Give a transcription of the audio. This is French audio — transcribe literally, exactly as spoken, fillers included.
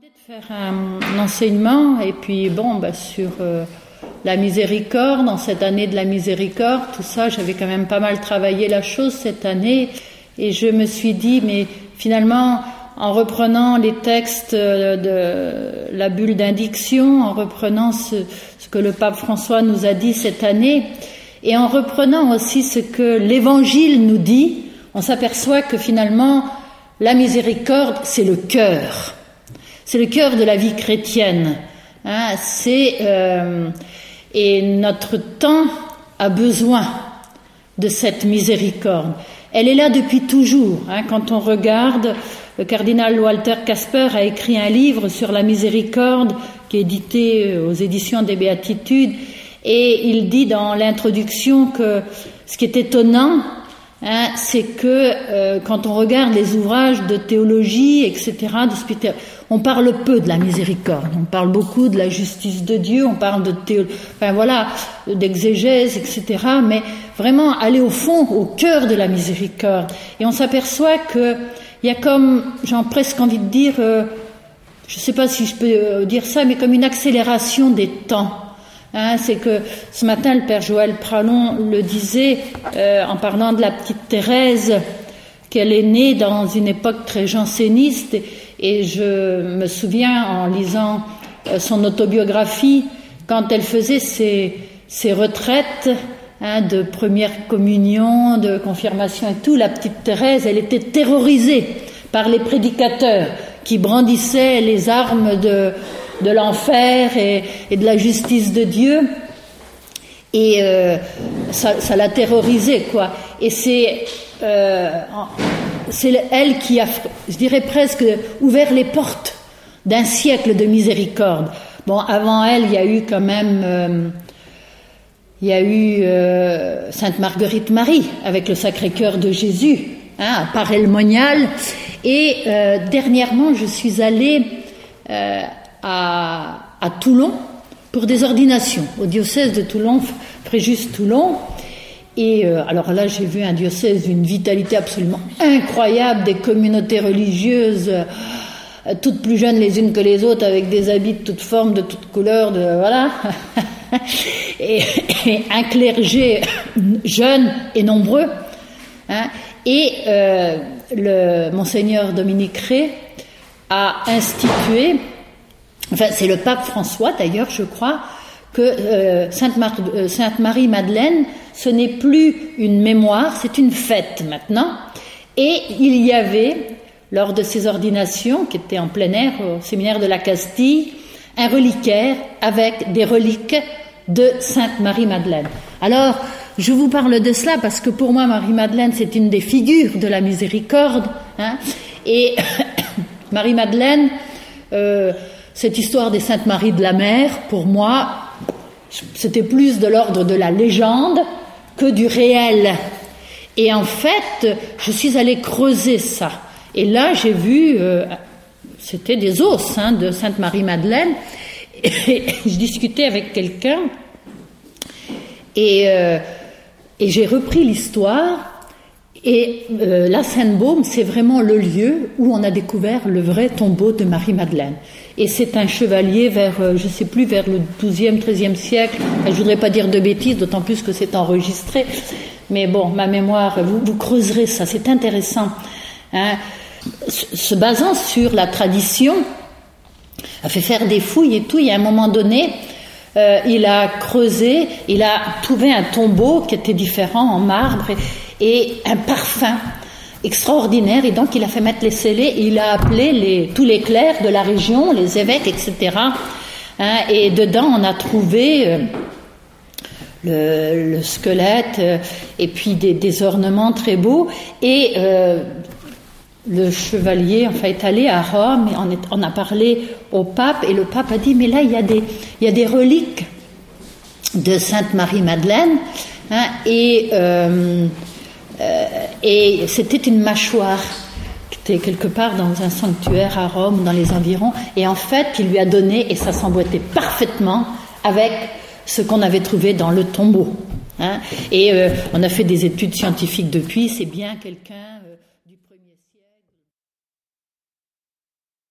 demandé de faire un, un enseignement et puis bon bah sur euh, la miséricorde, en cette année de la miséricorde, tout ça, j'avais quand même pas mal travaillé la chose cette année et je me suis dit mais finalement en reprenant les textes de la bulle d'indiction, en reprenant ce, ce que le pape François nous a dit cette année et en reprenant aussi ce que l'Évangile nous dit, on s'aperçoit que finalement la miséricorde c'est le cœur. C'est le cœur de la vie chrétienne. Hein, c'est, euh, et notre temps a besoin de cette miséricorde. Elle est là depuis toujours. Hein, quand on regarde, le cardinal Walter Casper a écrit un livre sur la miséricorde qui est édité aux éditions des Béatitudes et il dit dans l'introduction que ce qui est étonnant, hein, c'est que euh, quand on regarde les ouvrages de théologie, et cetera, de spiritualité, on parle peu de la miséricorde, on parle beaucoup de la justice de Dieu, on parle de théo, enfin voilà, d'exégèse, et cetera. Mais vraiment aller au fond, au cœur de la miséricorde. Et on s'aperçoit que il y a comme, j'ai presque envie de dire, euh, je ne sais pas si je peux euh, dire ça, mais comme une accélération des temps. Hein, c'est que ce matin, le père Joël Pralon le disait euh, en parlant de la petite Thérèse, qu'elle est née dans une époque très janséniste. Et, et je me souviens en lisant euh, son autobiographie, quand elle faisait ses, ses retraites hein, de première communion, de confirmation et tout, la petite Thérèse, elle était terrorisée par les prédicateurs qui brandissaient les armes de... de l'enfer et, et de la justice de Dieu et euh, ça, ça l'a terrorisée quoi et c'est euh, c'est elle qui a, je dirais presque, ouvert les portes d'un siècle de miséricorde. Bon, avant elle il y a eu quand même euh, il y a eu euh, Sainte Marguerite Marie avec le Sacré-Cœur de Jésus hein, à Paray-le-Monial et euh, dernièrement je suis allée euh, À, à Toulon pour des ordinations au diocèse de Toulon, Fréjus-Toulon. Et euh, alors là, j'ai vu un diocèse d'une vitalité absolument incroyable, des communautés religieuses euh, toutes plus jeunes les unes que les autres, avec des habits de toutes formes, de toutes couleurs, de voilà, et, et un clergé jeune et nombreux. Hein, et euh, le monseigneur Dominique Rey a institué. Enfin, c'est le pape François, d'ailleurs, je crois, que euh, Sainte, Mar- euh, Sainte Marie-Madeleine, ce n'est plus une mémoire, c'est une fête maintenant. Et il y avait, lors de ces ordinations, qui étaient en plein air au séminaire de la Castille, un reliquaire avec des reliques de Sainte Marie-Madeleine. Alors, je vous parle de cela parce que pour moi, Marie-Madeleine, c'est une des figures de la miséricorde. Hein, et Marie-Madeleine... Euh, Cette histoire des Saintes Maries de la Mer, pour moi, c'était plus de l'ordre de la légende que du réel. Et en fait, je suis allée creuser ça. Et là, j'ai vu, euh, c'était des os hein, de Sainte Marie-Madeleine. Et je discutais avec quelqu'un et, euh, et j'ai repris l'histoire. Et euh, la Sainte-Baume, c'est vraiment le lieu où on a découvert le vrai tombeau de Marie-Madeleine. Et c'est un chevalier vers, euh, je ne sais plus, vers le douzième, treizième siècle. Je ne voudrais pas dire de bêtises, d'autant plus que c'est enregistré. Mais bon, ma mémoire, vous, vous creuserez ça, c'est intéressant. Hein. Se basant sur la tradition, a fait faire des fouilles et tout, il y a un moment donné... Euh, il a creusé, il a trouvé un tombeau qui était différent en marbre et, et un parfum extraordinaire et donc il a fait mettre les scellés et il a appelé les, tous les clercs de la région, les évêques, et cetera. Hein, et dedans on a trouvé euh, le, le squelette euh, et puis des, des ornements très beaux et euh, le chevalier enfin, est allé à Rome et on, est, on a parlé au pape et le pape a dit mais là il y a des, il y a des reliques de Sainte Marie-Madeleine hein, et, euh, euh, et c'était une mâchoire qui était quelque part dans un sanctuaire à Rome, dans les environs et en fait il lui a donné et ça s'emboîtait parfaitement avec ce qu'on avait trouvé dans le tombeau hein, et euh, on a fait des études scientifiques depuis, c'est bien quelqu'un... Euh,